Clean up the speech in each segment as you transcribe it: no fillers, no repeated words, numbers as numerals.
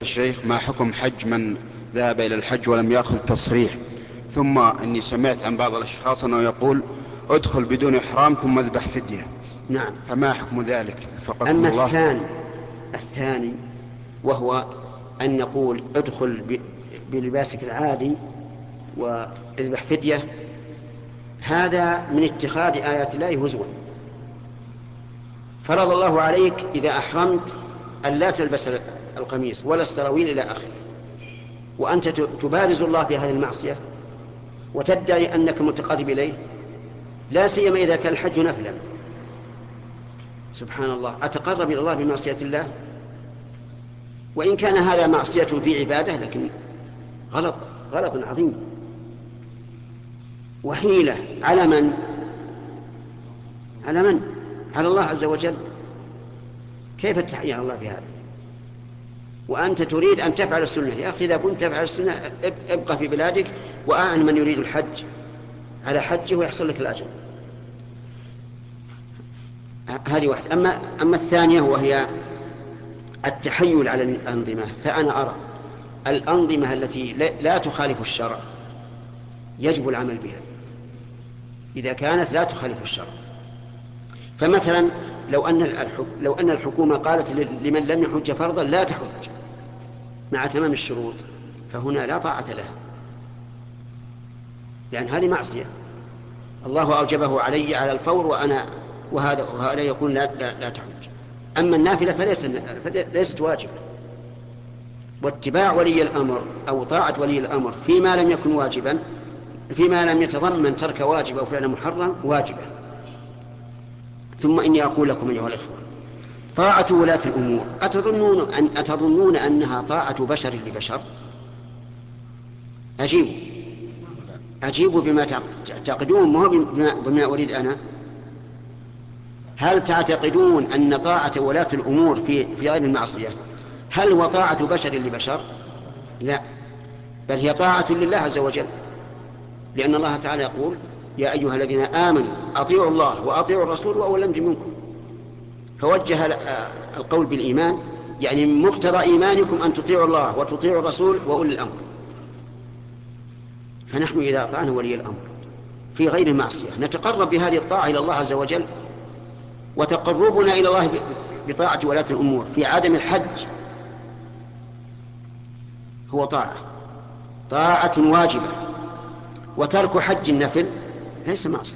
الشيخ، ما حكم حج من ذهب إلى الحج ولم يأخذ تصريح؟ ثم أني سمعت عن بعض الأشخاص أنه يقول ادخل بدون إحرام ثم اذبح فدية. نعم. فما حكم ذلك وفقكم أما الله؟ الثاني وهو أن نقول ادخل بلباسك العادي واذبح فدية، هذا من اتخاذ آيات الله هزوا. فرض الله عليك إذا أحرمت أن لا تلبس القميص ولا السراويل إلى آخره، وأنت تبارز الله بهذه المعصية وتدعي أنك متقرب إليه، لا سيما إذا كان الحج نفلا. سبحان الله، أتقرب إلى الله بمعصية الله؟ وإن كان هذا معصية في عبادة، لكن غلط عظيم وحيلة على من؟ على الله عز وجل. كيف تحيي على الله بهذا وأنت تريد أن تفعل السنة؟ يا أخي، إذا كنت تفعل السنة ابقى في بلادك وأعن من يريد الحج على حجه ويحصل لك الأجر. هذه واحدة. أما الثانية وهي التحيل على الأنظمة، فأنا أرى الأنظمة التي لا تخالف الشرع يجب العمل بها إذا كانت لا تخالف الشرع. فمثلا لو أن الحكومة قالت لمن لم يحج فرضا لا تحج مع تمام الشروط، فهنا لا طاعة لها، لأن هذه معصية الله أوجبه علي على الفور وهذا يقول لا تحج. أما النافلة فليست واجبة. واتباع ولي الأمر أو طاعة ولي الأمر فيما لم يكن واجبا، فيما لم يتضمن ترك واجب أو فعل محرم، واجبة. ثم إني أقول لكم أيها الإخوة، طاعة ولاة الأمور أتظنون أنها طاعة بشر لبشر؟ أجيبوا بما تعتقدون، ما هو بما أريد أنا. هل تعتقدون أن طاعة ولاة الأمور في غير المعصية هل هو طاعة بشر لبشر؟ لا، بل هي طاعة لله عز وجل، لأن الله تعالى يقول يا أيها الذين آمنوا أطيعوا الله وأطيعوا الرسول وأولي الأمر منكم. فوجه القول بالإيمان، يعني من مقتضى إيمانكم أن تطيعوا الله وتطيعوا الرسول وأولي الأمر. فنحن إذا أطعنا ولي الأمر في غير المعصية نتقرب بهذه الطاعة إلى الله عز وجل. وتقربنا إلى الله بطاعة ولاة الأمور في عدم الحج هو طاعة واجبة، وترك حج النفل ليس معصية.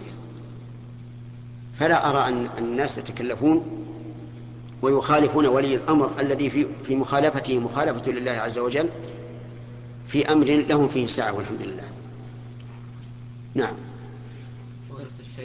فلا أرى أن الناس يتكلفون ويخالفون ولي الأمر الذي في مخالفته مخالفة لله عز وجل في أمر لهم فيه سعة، والحمد لله. نعم.